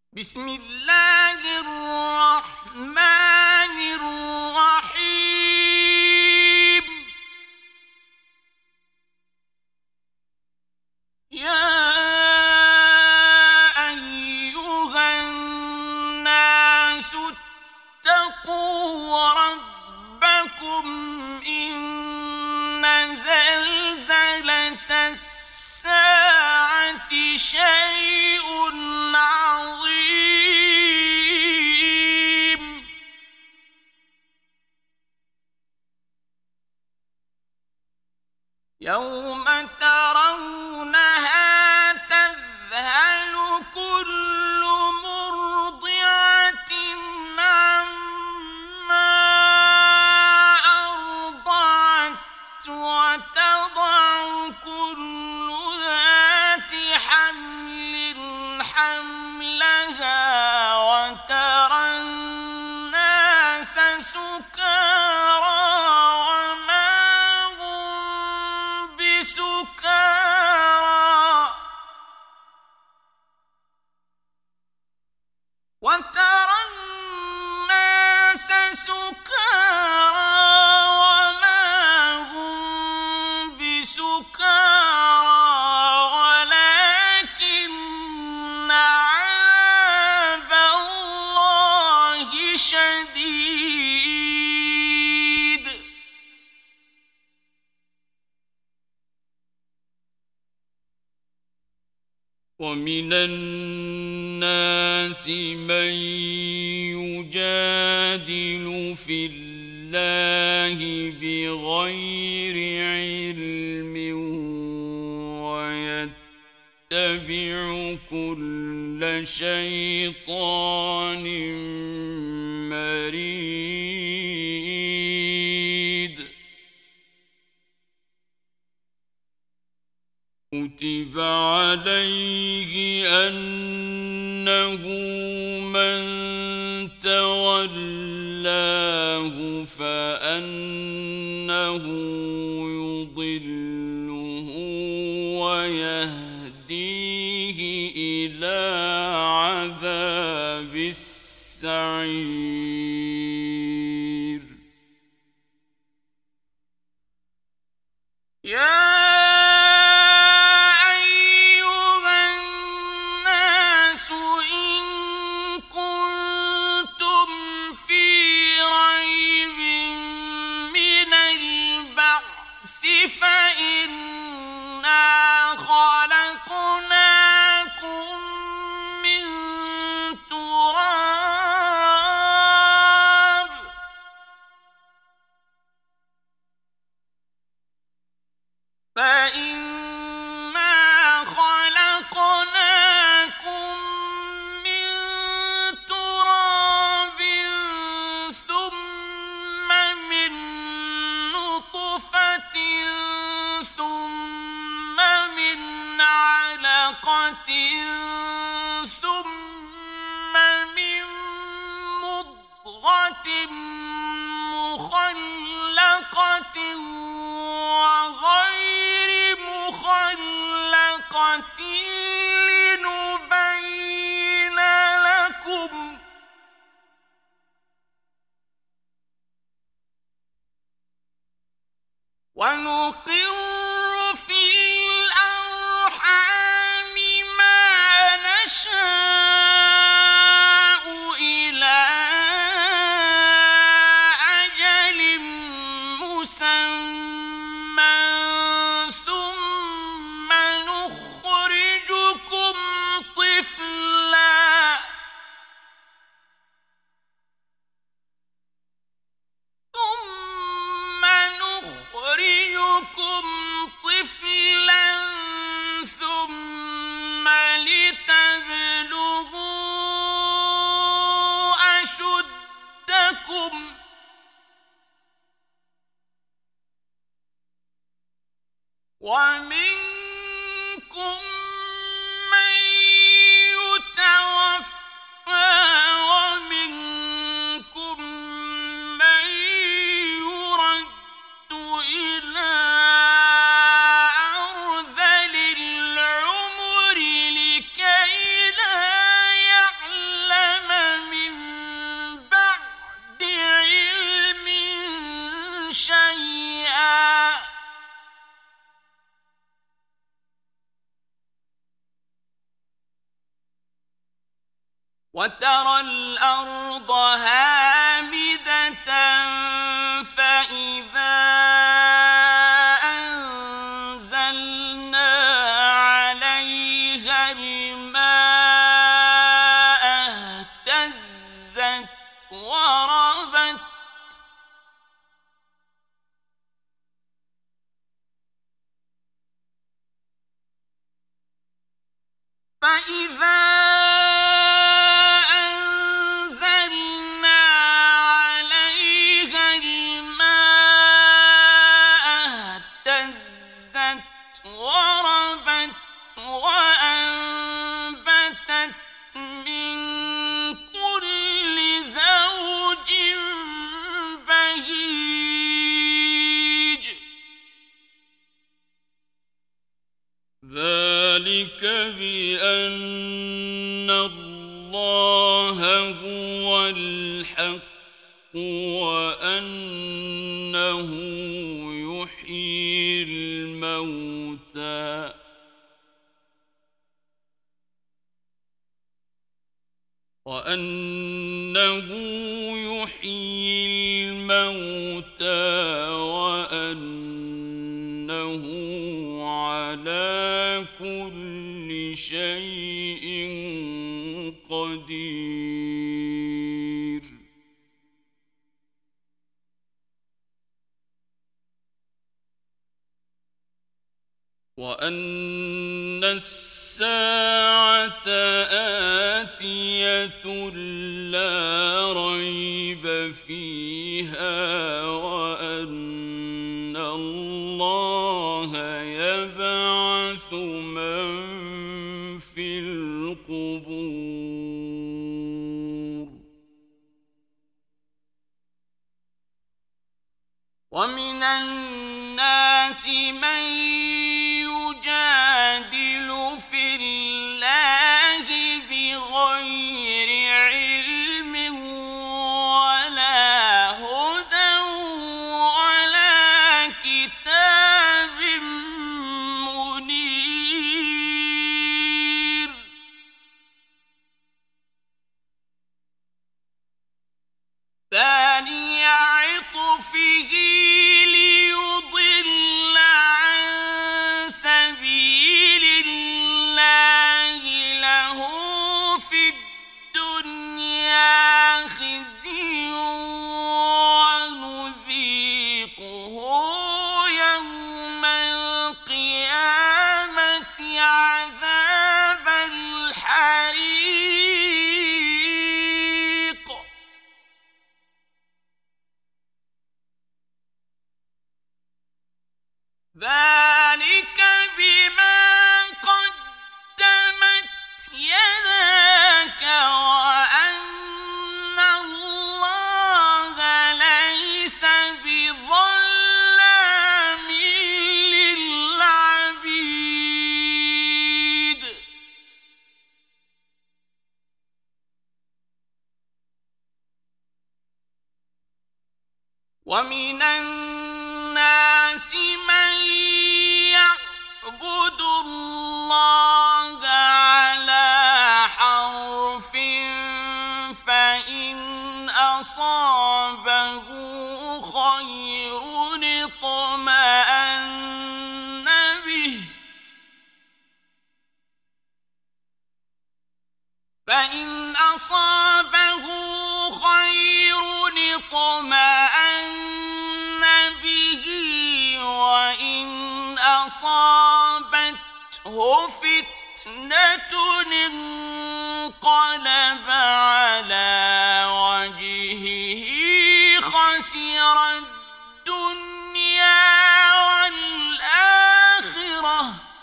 بسم الله الرحمن الرحيم. يا أيها الناس اتقوا ربكم إن زلزلة الساعة شيء عظيم. يوم ترونها تذهل كل مرضعة عما أرضعت وتضع كل ذات حمل حملها وترى الناس سكارى وما هم بسكارى ولكن عذاب الله شديد. ومن الناس من يجادل في الله بغير علم ويتبع كل شيطان مريد. كتب عليه أنه من تولاه فأنه يضله ويهديه إلى عذاب السعير. فإنا خلقناكم من تراب ثم من نطفة ثم من علقة ثم من مضغة مخلقة وغير مخلقة لنبين لكم ونقر في الأرحام ما نشاء إلى أجل مسمى ثم نخرجكم طفلا ثم لتبلغوا أشدكم ومنكم من يتوفى ومنكم من يرد إلى أرذل العمر لكي لا يعلم وترى الأرض هامدة فإذا أنزلنا عليها الماء اهتزت وربت فإذا أنزلنا عليها الماء اهتزت وربت وأنبتت من كل زوج بهيج ذلك بأن الله هو الحق وأنه يحيي الموتى وأنه على كل شيء قدير وأن الساعة آتية لا ريب فيها وأن الله يبعث من في القبور ومن الناس من يجادل في الله بغير علم ولا هدى ولا كتاب منير ثاني عطفه ليضل عن سبيل الله له في الدنيا خزي ونذيقه يوم القيامة عذاب الحريق ذلك بما قدمت يداك وأن الله ليس بظلام للعبيد ومن الناس من يعبد الله على حرف فإن أصابه خير اطمأن به فإن أصابه خير اطمأن به وإن أصابته فتنة انقلب على وجهه خسر الدنيا والآخرة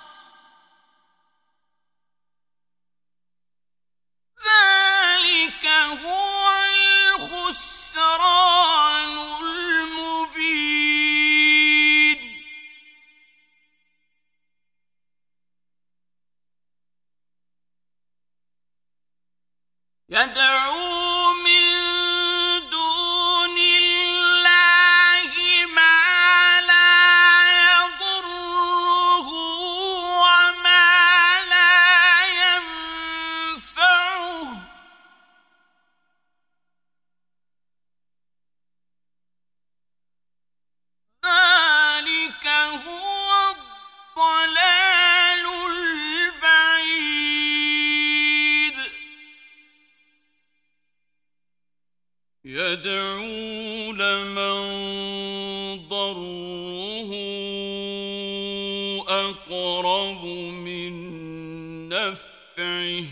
ذلك هو الخسران المبين يدعو من دون الله ما لا يضره وما لا ينفعه يدعو لمن ضره أقرب من نفعه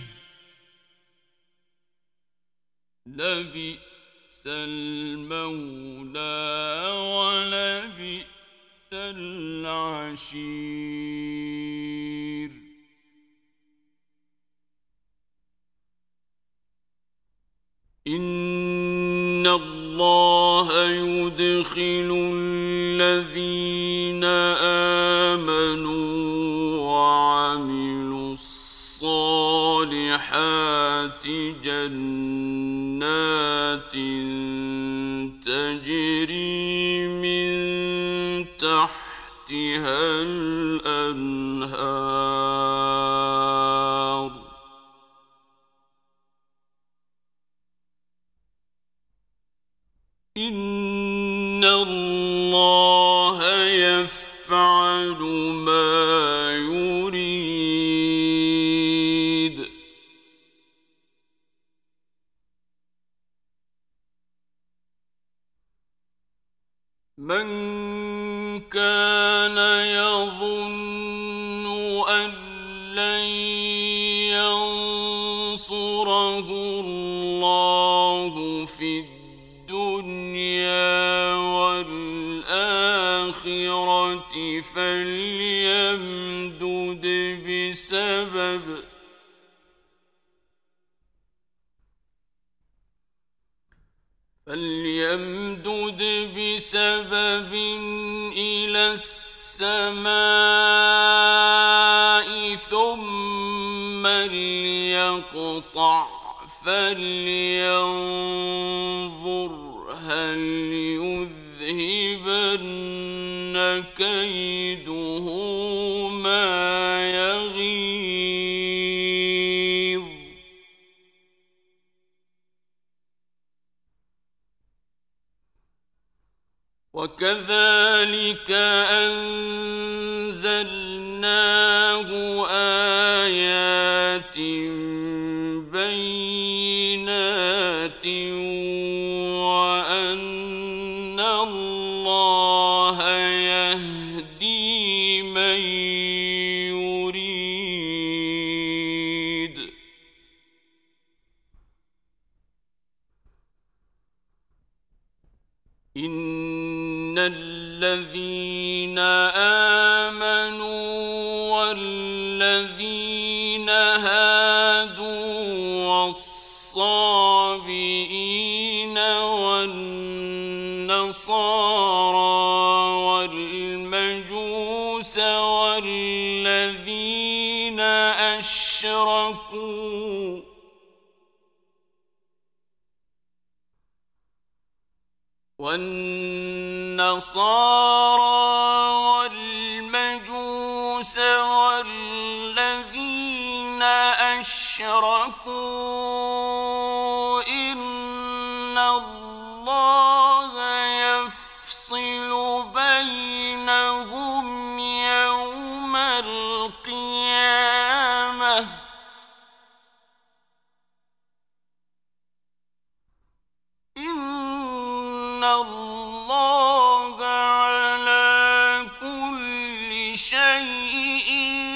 لبئس المولى ولبئس العشير إن الله يدخل الذين آمنوا وعملوا الصالحات جنات تجري من تحتها الأنهار إن الله يفعل ما يريد من كان يظن أن لن ينصره الله في الدنيا والآخرة فليمدد بسبب إلى السماء ثم ليقطع فلينظر هل يذهبن كيده ما يغيظ وكذلك أنزلناه آيات بينات وأن الله يهدي من يريد إن الذين آمنوا والذين هادوا والصابئين والنصارى والمجوس والذين أشركوا والنصارى والمجوس والذين أشركوا إن الله يفصل بينهم يوم القيامة إن الله على كل شيء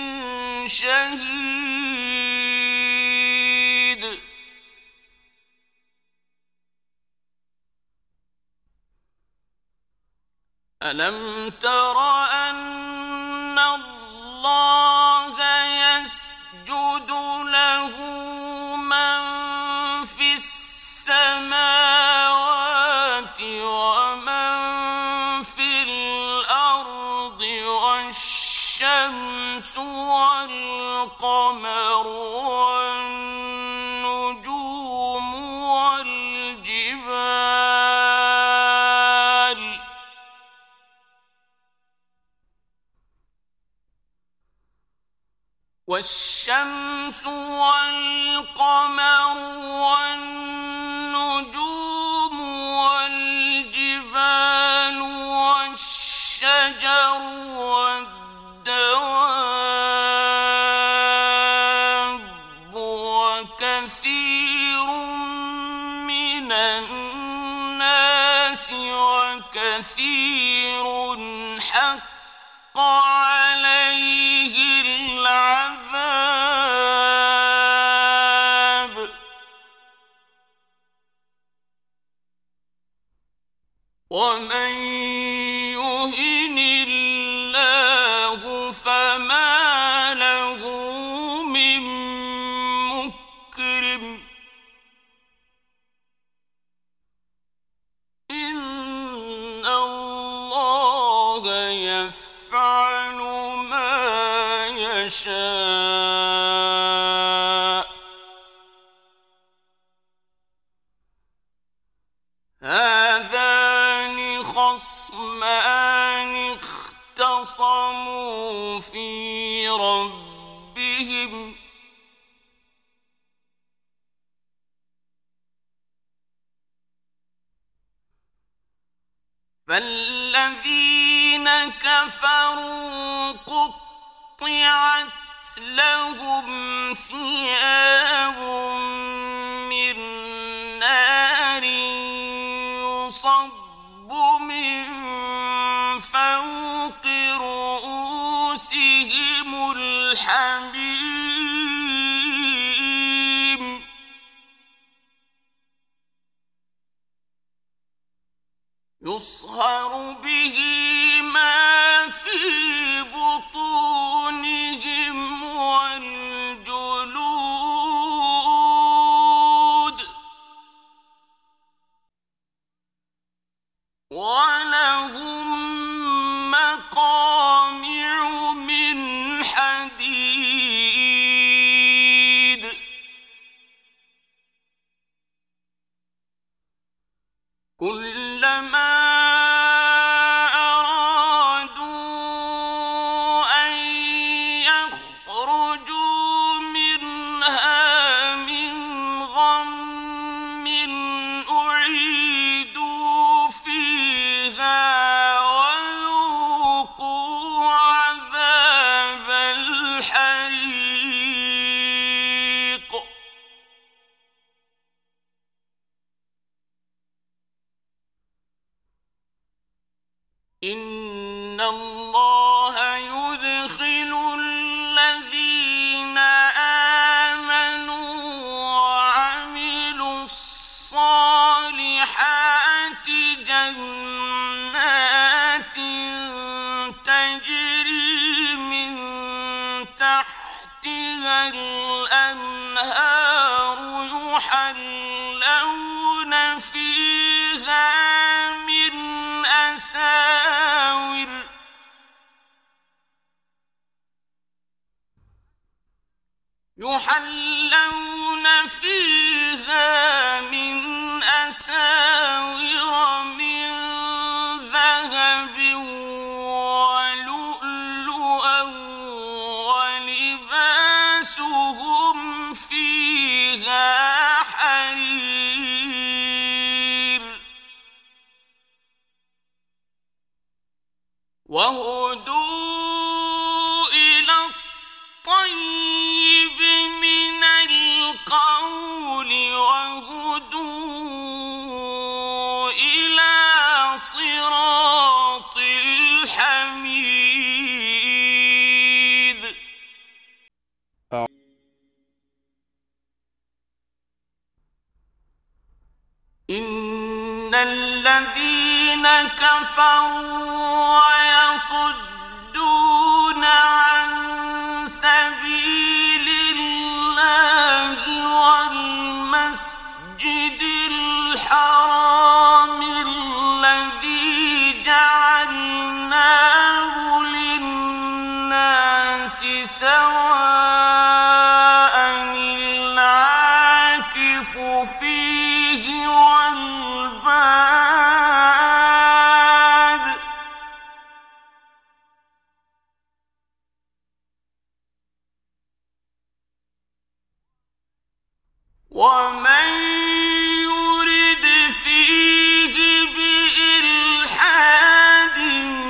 شهيد ألم تر أن الله يسجد له من في السماوات ومن في الأرض والشمس والقمر والنجوم والشمس والقمر والنجوم والجبال والشجر والدواب وكثير من الناس وكثير حق عليه العذاب ومن يهن الله فما له من مكرم إن الله يفعل ما يشاء هذان خصمان اختصموا في ربهم فالذين كفروا قطعت لهم ثياب من نار يصب من فوق رؤوسهم الحميم يصهر به ما في بطونهم والجلود ولهم مقامع من حديد كلما أرادوا أن يخرجوا منها من غم أعيدوا فيها وذوقوا عذاب الحريق إن الله يدخل الذين آمنوا وعملوا الصالحات جنات تجري من تحتها الأنهار يحلون فيها من أساور من ذهب ولؤلؤا ولباسهم فيها حرير وهدوا إلى الطيب من القول وهدوا إلى صراط الحميد إن الذين كفروا ويصدون عن سبيل الله والمسجد الحرام الذي جعلناه للناس سواء العاكف فيه والباد ومن يرد فيه بإلحاد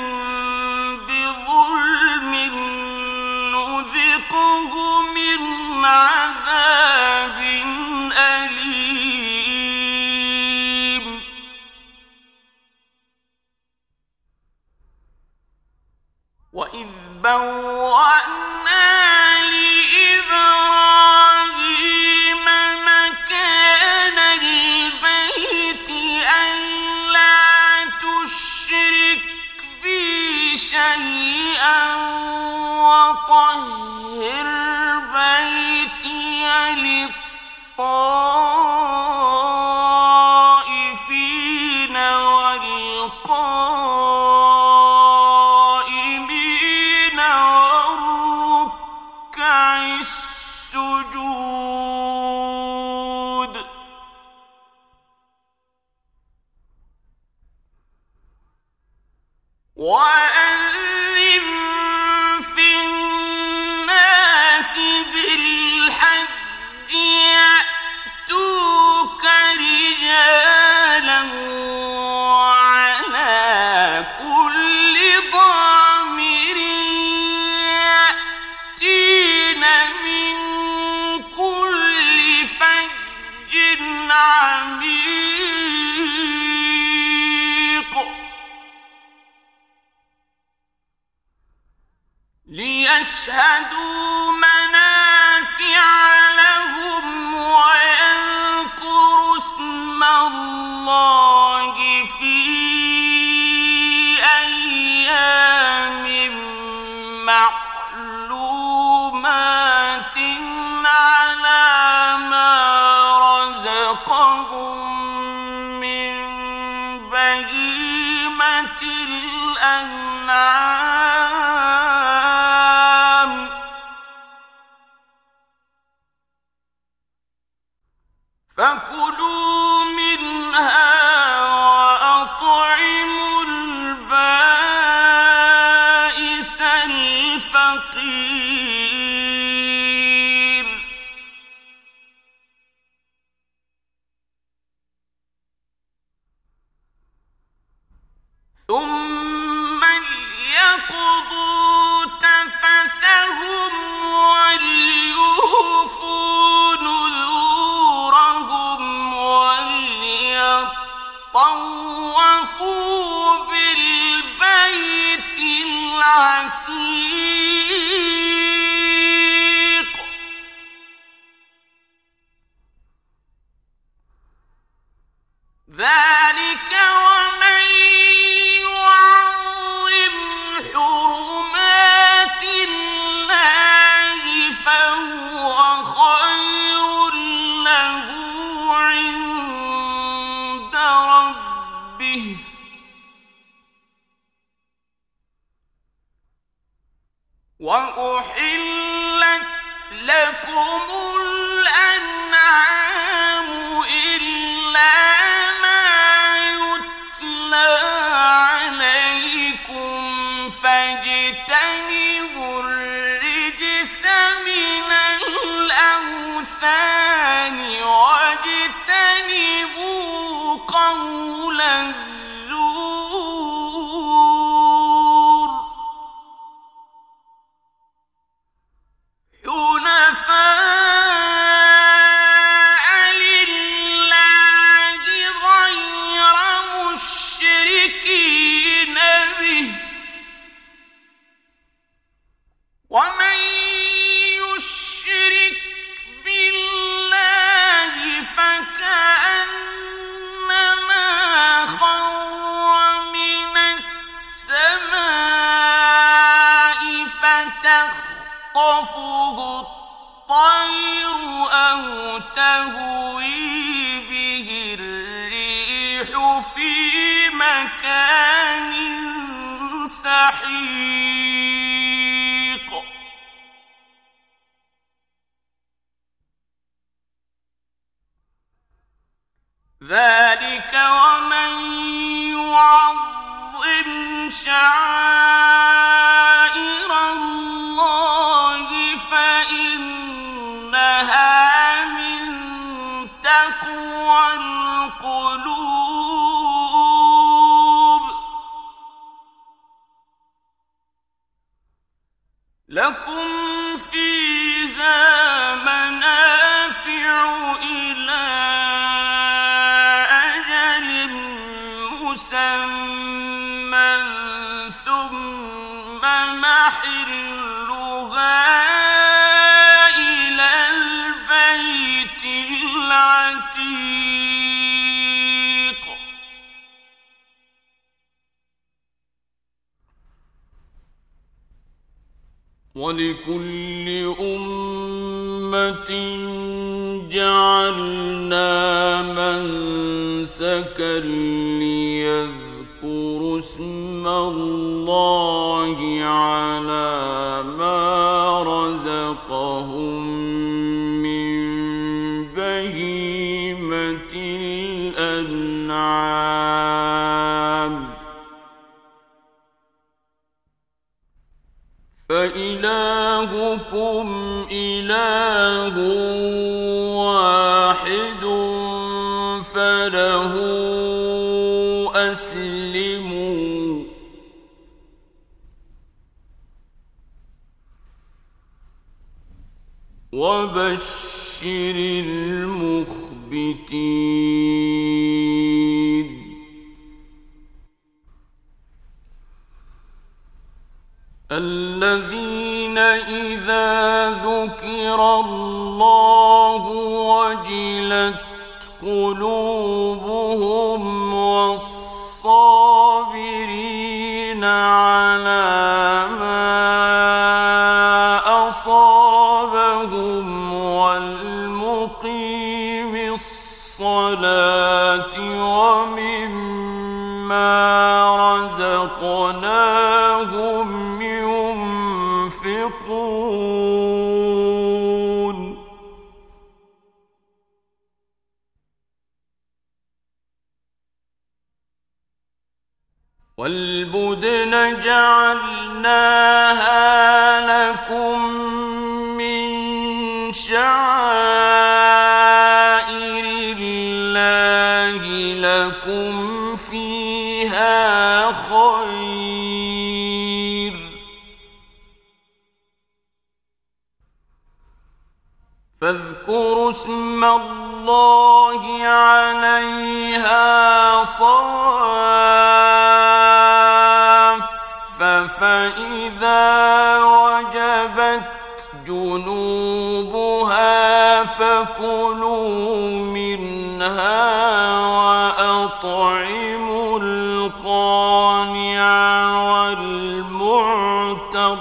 بظلم نذقه من عذاب أليم بوأنا لإبراهيم مكان البيت ألا تشرك بي شيئا وطهر بيتي للطائفين والقائمين والركع السجود وأذن في الناس بالحج يأتوك رجالا وعلى كل ضامر يأتين من كل فج عميق ليشهدوا منافع لهم ويذكروا اسم الله في أيام معلومات على ما رزقهم من بهيمة الأنعام فكلوا منها وأطعموا البائس الفقير ثم ليقضوا تفثهم وليوفوا نذورهم وليطوفوا بالبيت العتيق ذلك ومن يعظم حرمات الله فهو خير له عند ربه وأحلت لكم الأنعام إلا ما يتلى عليكم فاجتنبوا الرجس من الأوثان واجتنبوا قول الزور حنفاء لله غير مشركين به ومن يشرك بالله فكأنما خر من السماء فتخطفه الطير أو تهوي به الريح في مكان سحيق ذلك ومن يعظم شعائر الله فإنها من تقوى القلوب لكم فيها منافع إلى أجل مسمى ثم مع محلها إلى البيت العتيق ولكل أمة جعلنا منسكا ليذكروا اسم الله على ما رزقهم من بهيمة الأنعام فإلهكم إله واحد فله أسلموا وبشر المخبتين الذين إذا ذكر الله وجلت قلوبهم والصابرين على ما أصابهم والمقيم الصلاة ومما رزقناهم ينفقون والبدن جعلناها لكم من شعائر الله لكم فيها خير فاذكروا اسم الله عليها صواف فإذا وجبت جنوبها فكلوا منها وأطعموا القانع والمعتر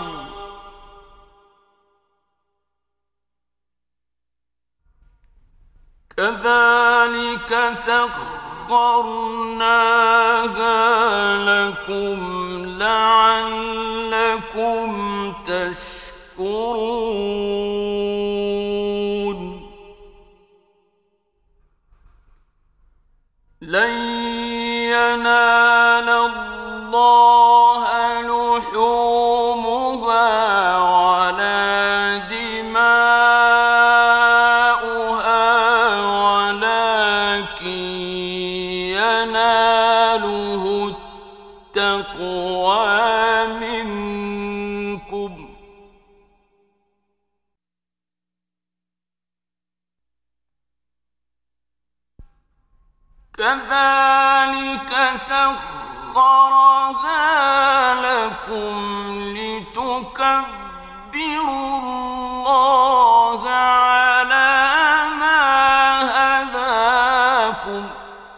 كذلك سخرناها لكم لعلكم تشكرون لن ينال الله لحومها ولا دماؤها ولكن يناله التقوى منكم كذلك سخرها لكم لتكبروا الله على ما هداكم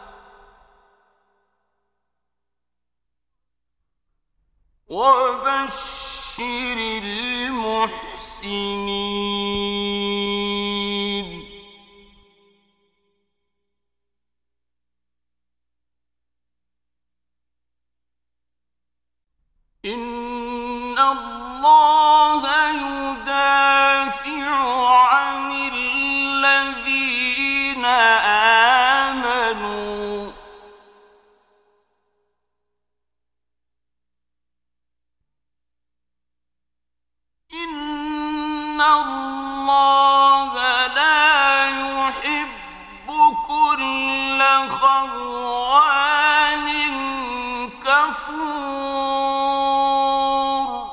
وبشر المحسنين إن الله يدافع عن الذين آمنوا إن الله لا يحب كل خوان كفور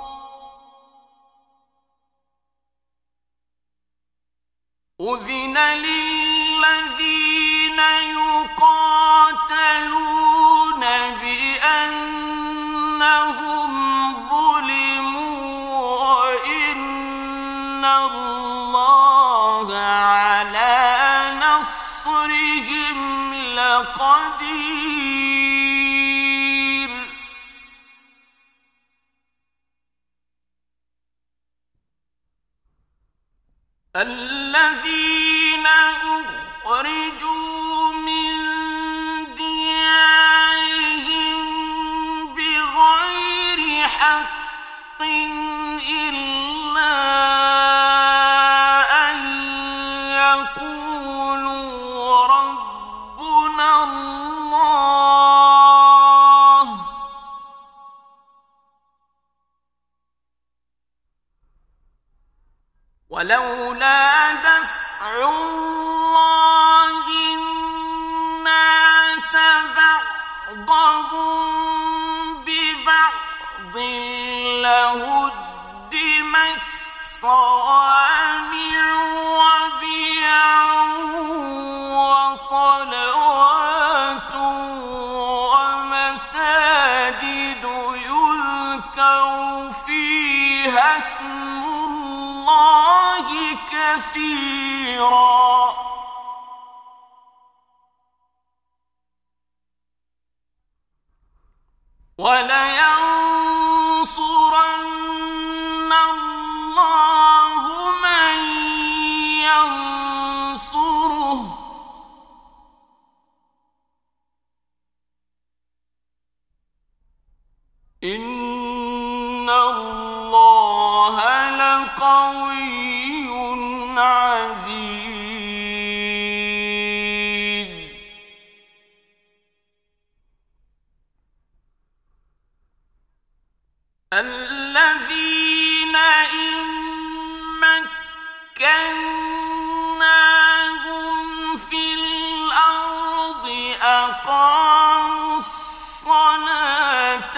أذن للذين يقاتلون بأنهم ظلموا بهم لقدير الذين أخرجوا من ديارهم بغير حق إلا أن يقولوا ربنا الله ولولا دفع الله الناس بعضهم ببعض لهدمت صوامع وبيع وصلوات ومساجد يذكر فيها اسم الله كثيرا ولينصرن الله من ينصره إن الله لقوي عزيز الذين إن مكناهم في الأرض أقاموا الصلاة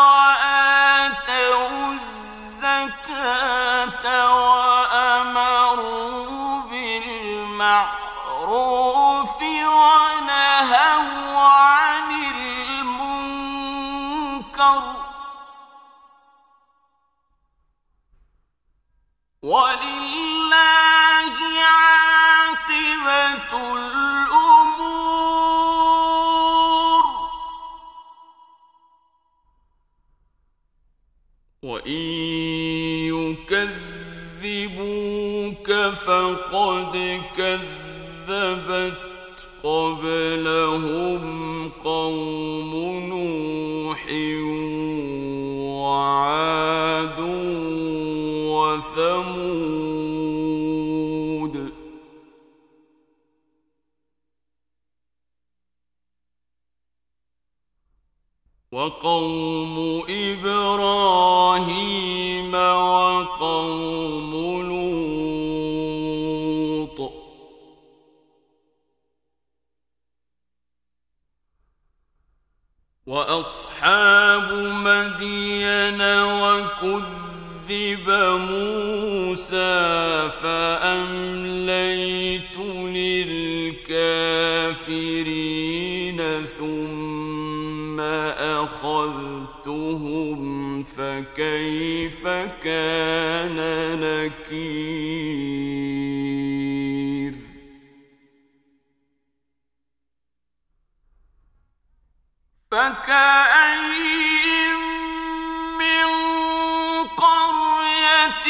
وآتوا الزكاة وأمروا بالمعروف ونهوا عن المنكر ولله عاقبة الأمور وإن يكذبوك فقد كذبت قبلهم قوم نوح وعاد وثمود وقوم إبراهيم وقوم لوط وأصحاب مدين وكذب موسى فأمليت للكافرين ثم أخذتهم فكيف كان نكير فكأين من قرية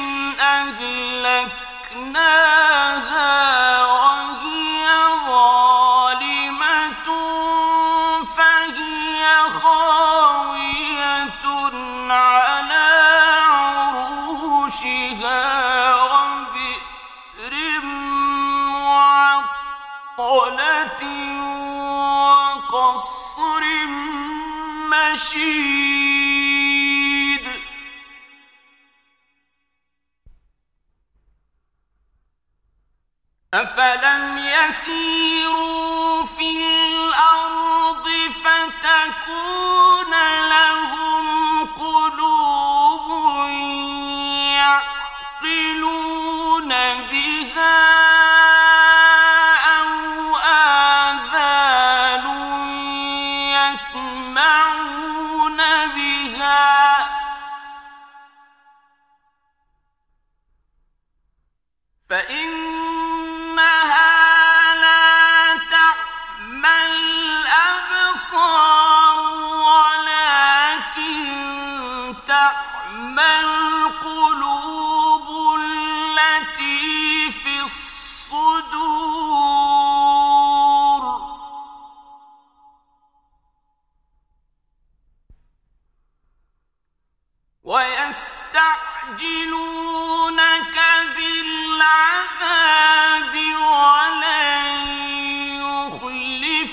أهلكناها وهي ظالمة فهي خاوية على عروشها وبئر معطلة وقصر مشيد أفلم يسيروا في الأرض فتكون لهم قلوب يعقلون بها أو آذان يسمعون بها فإنها لا تعمل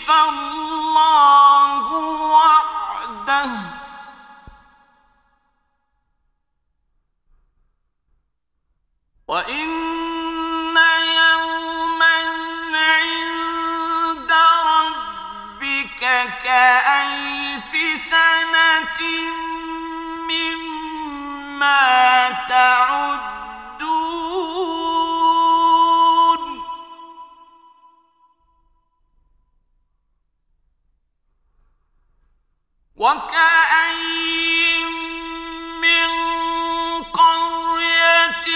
الله وعده وإن يوما عند ربك كألف سنة مما تعدون وكأين من قرية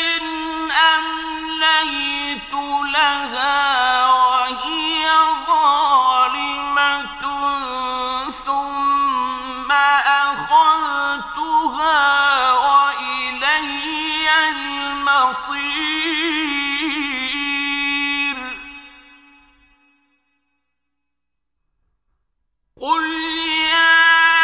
أمليت لها وهي ظالمة ثم أخذتها وإلي المصير قل يا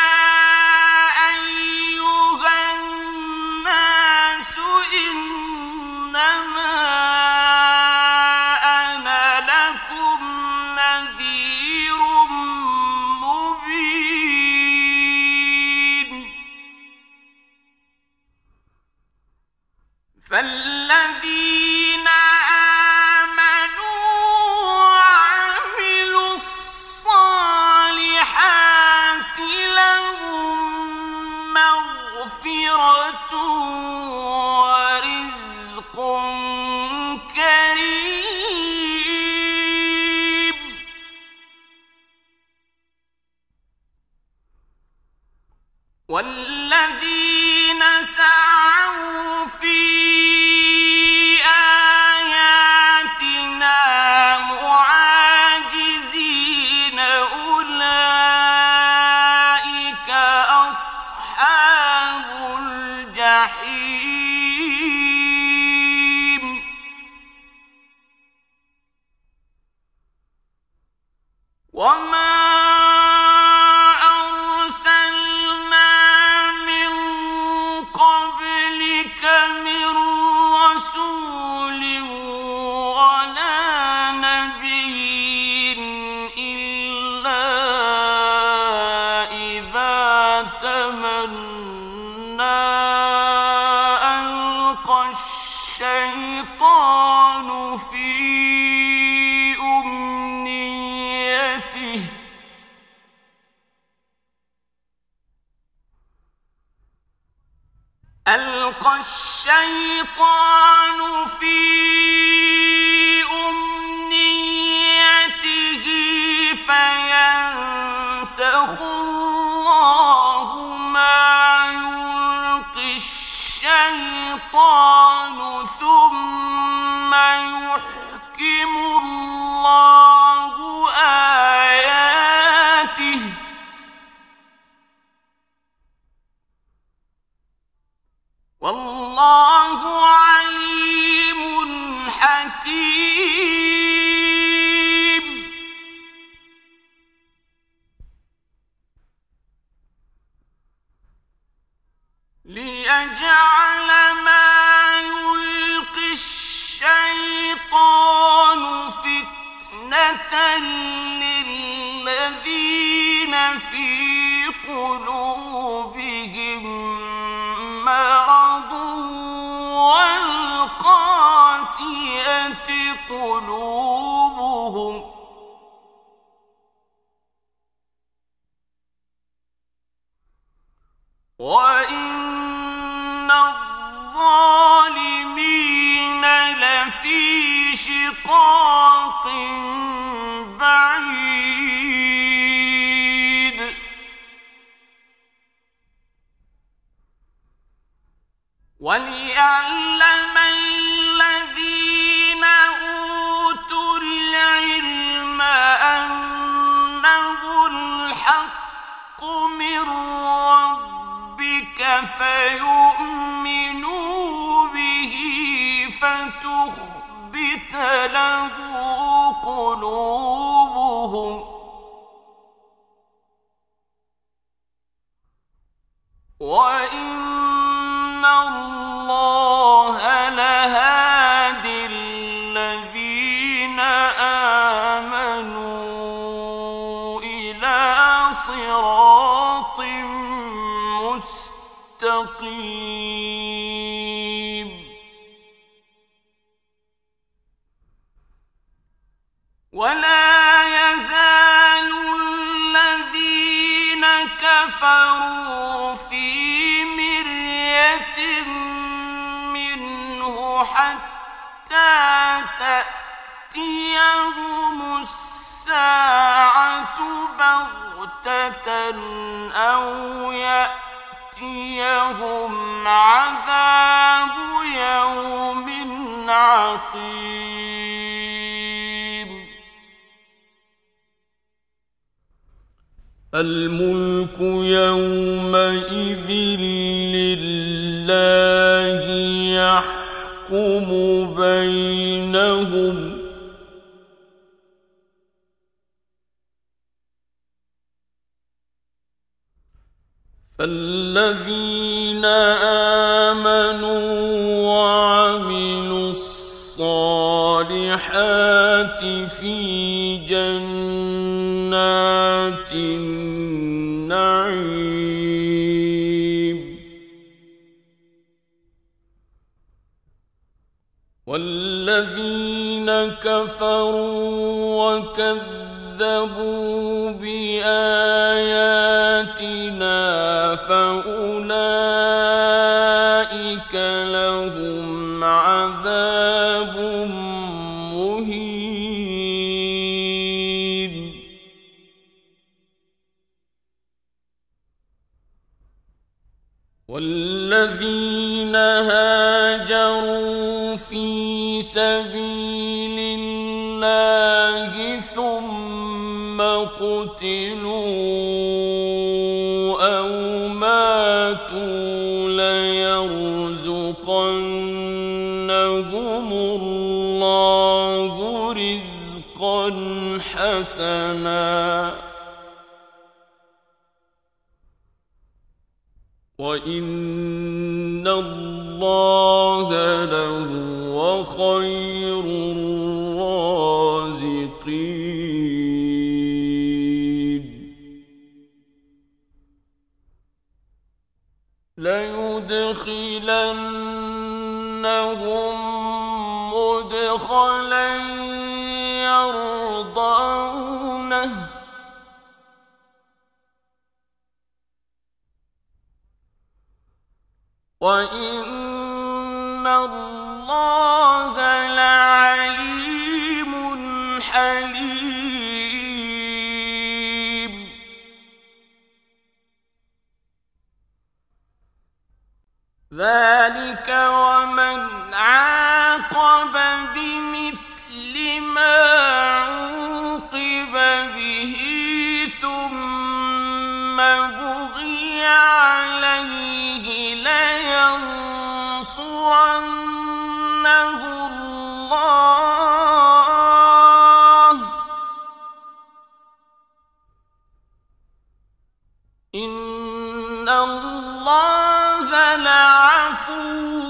فالذين آمنوا وعملوا الصالحات لهم مغفرة ورزق كريم والذين سعوا في وما أرسلنا من قبلك من رسول ولا نبي إلا إذا تمنى ألقى الشيطان في أمنيته فينسخ الله ما يلقي الشيطان ثم يحكم الله آياته والله عليم حكيم ليجعل ما يلقي الشيطان فتنة للذين في قلوبهم مرض والقاسية قلوبهم وإن الظالمين لفي شقاق بعيد وليعلم الذين أوتوا العلم أنه الحق من ربك فيؤمنوا به فتخبت له قلوبهم وإن الله لهادي الذين آمنوا مستقيم ولا يزال الذين كفروا في مرية منه حتى تأتيهم الساعة بغتة أو يأتيهم عذاب يوم عقيم الملك يومئذ لله يحكم بينهم فالذين آمنوا وعملوا الصالحات في جنات النعيم والذين كفروا وكذبوا بآياتنا فأولئك لهم عذاب مهين والذين هاجروا في سبيل الله ثم قتلوا أو ماتوا ليرزقنهم الله رزقا حسنا وإن الله لهو خير الرازقين ليدخلنهم مدخلا يرضونه وإن الله لعليم حليم ذلك ومن عاقب بمثل ما عوقب به ثم بغي عليه لينصرنه الله إن الله لعفو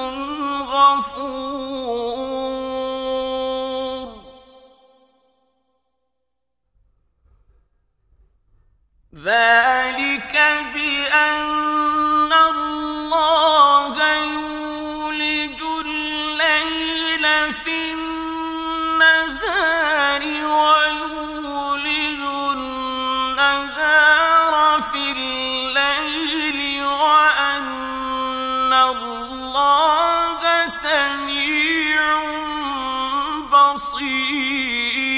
غفور ذلك بأن الله يولج الليل في النهار ويولج النهار في الليل وأن الله سميع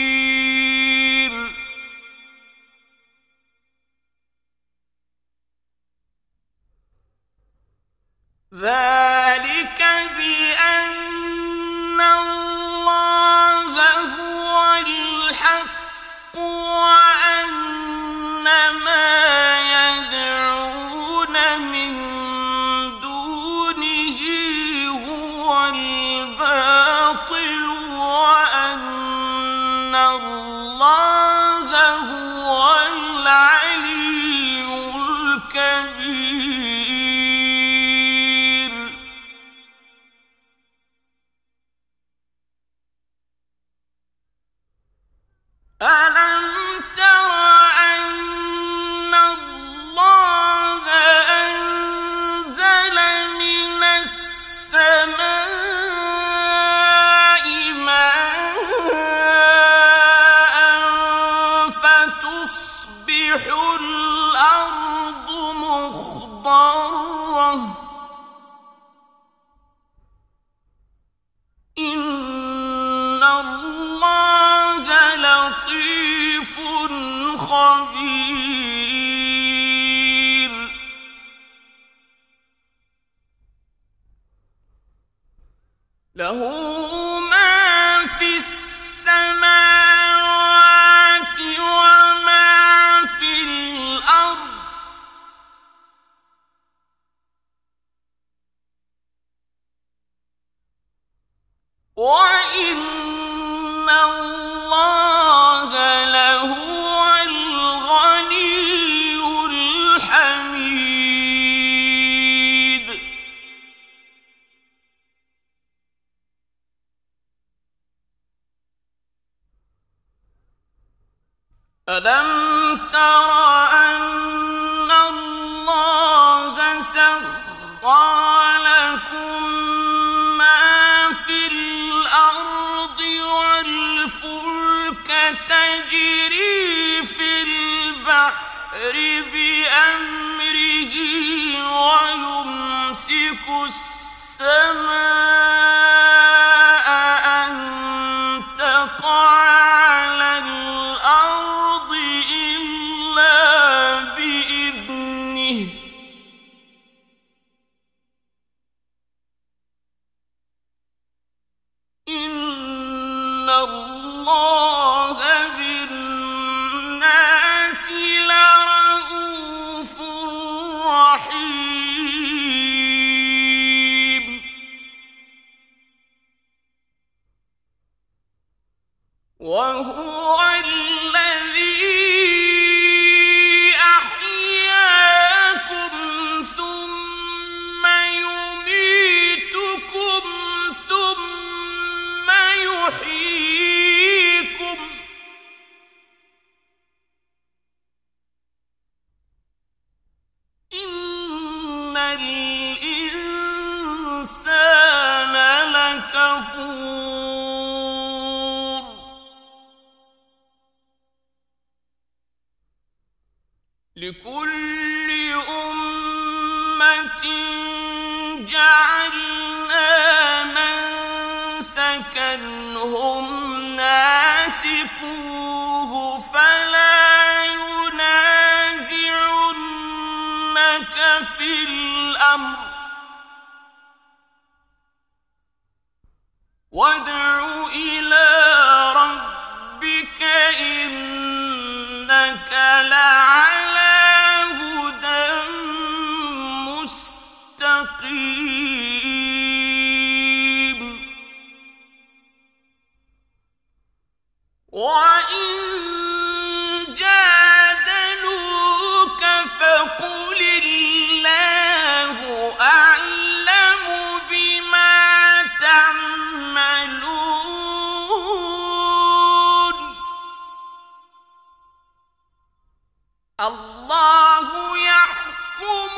بصير وتسيح الأرض مخضرة إن الله لطيف خبير له ما في السماوات وما في الأرض وإن الله لهو الغني الحميد ألم تر أن الله سخر لكم ما في الأرض والفلك تجري في البحر بأمره ويمسك السماء أن تقع على الأرض إلا بإذنه إن الله بالناس لرءوف رحيم وهو الذي أحياكم ثم يميتكم ثم يحييكم إن الإنسان لكفور لكل أمة جعلنا منسكا هم ناسكوه فلا ينازعنك في الأمر وادع إلى ربك إنك لعلى هدى مستقيم وإن جادلوك فقل الله أعلم بما تعملون الله يحكم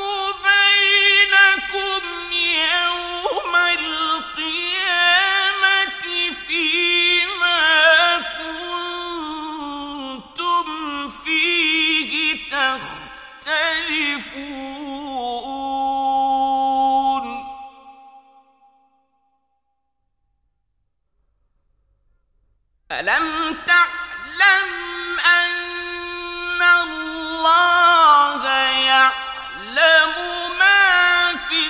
بينكم يوم القيامة فيما كنتم فيه تختلفون ألم تعلم أن الله يعلم ما في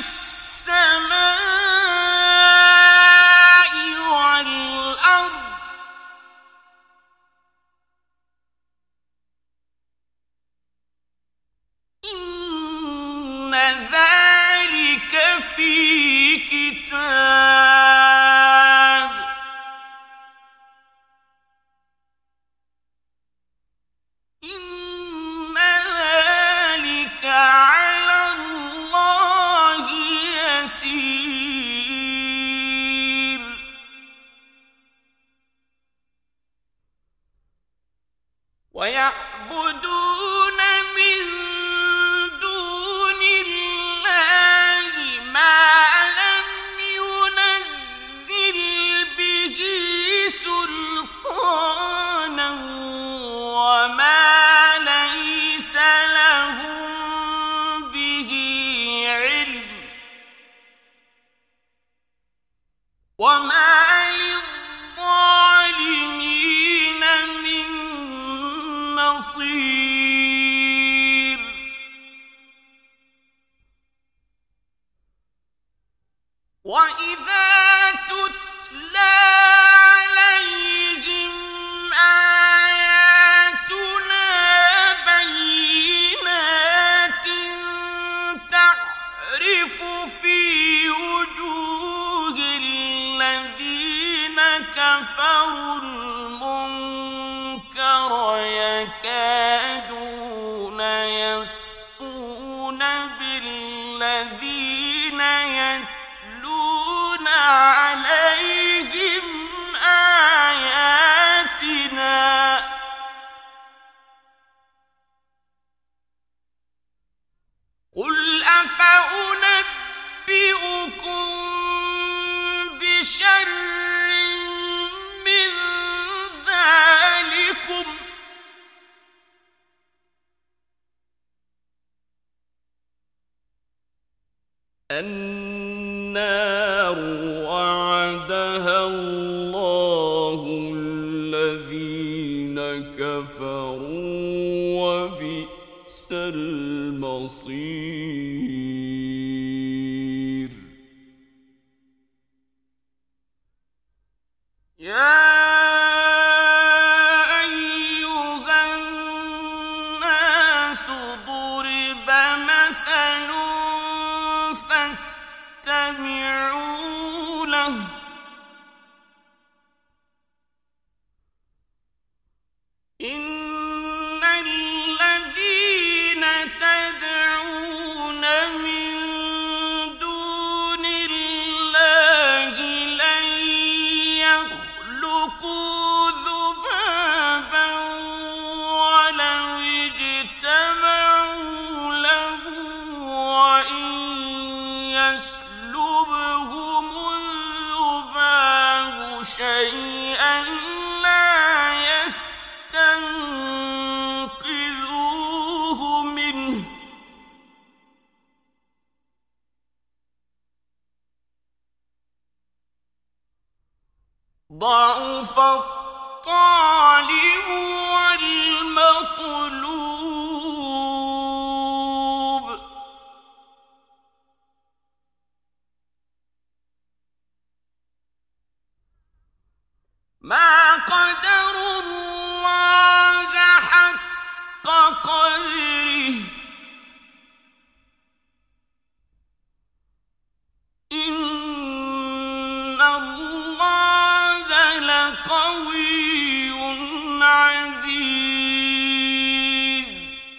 السماء والأرض إن ذلك في كتاب إن ذلك على الله يسير ويعبدون من دون الله ما لم ينزل به سلطانا وما ليس مصير وإذا تتلى عليهم آياتنا بينات تعرف في وجوه الذين كفروا المنكر يكادون يسطون بالذين يتلون عليهم آياتنا قل أفأنبئكم بشر من ذلكم النار وعدها الله الذين كفروا وبئس المصير يا أيها الناس ضرب مثل فاستمعوا له إن الذين تدعون من دون الله لن يخلقوا ذبابا ولو اجتمعوا له وإن يسلبهم الذباب شيئا لا يستنقذوه منه ضعف الطالب والمطلوب ما قدروا الله حق قدره إن الله لقوي عزيز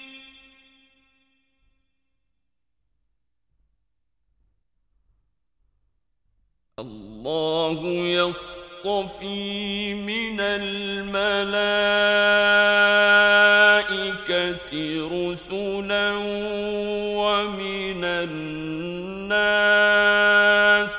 الله يصطفي من الملائكة رسلا ومن الناس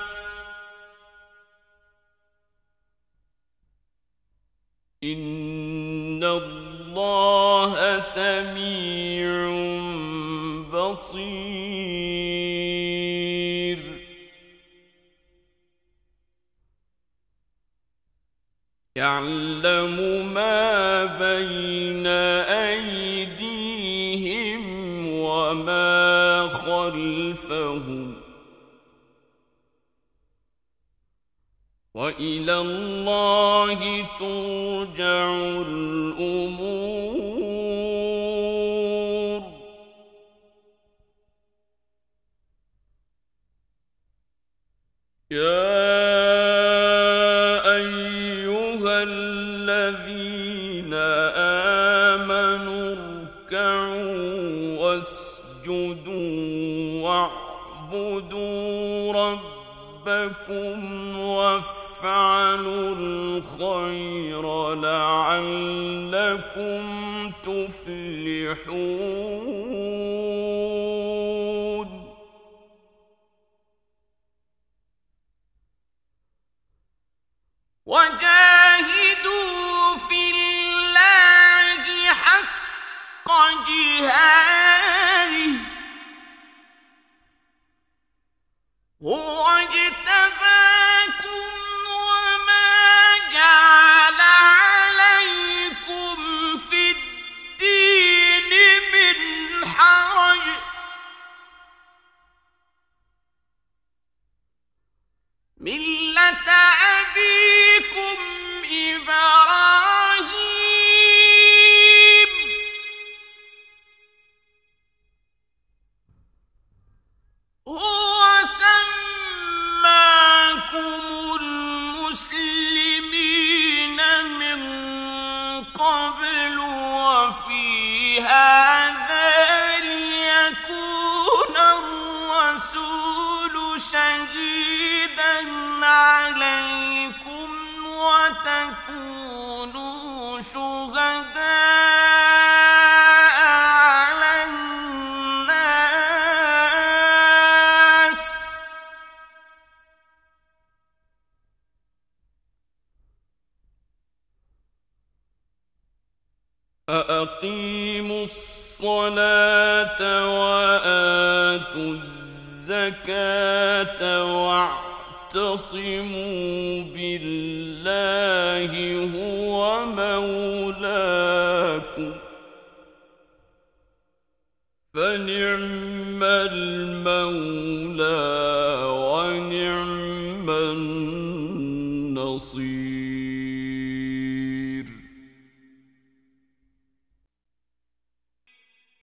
إن الله سميع بصير يعلم ما بين أيديهم وما خلفهم وإلى الله ترجع الأمور يا أيها الذين آمنوا اركعوا واسجدوا واعبدوا ربكم وافعلوا الخير لعلكم تفلحون وجاهدوا في الله حق جهاده هو اجتباكم وما جعل عليكم في الدين وأقيموا الصلاة وآتوا الزكاة واعتصموا بالله هو مولاكم فنعم المولى ونعم النصير.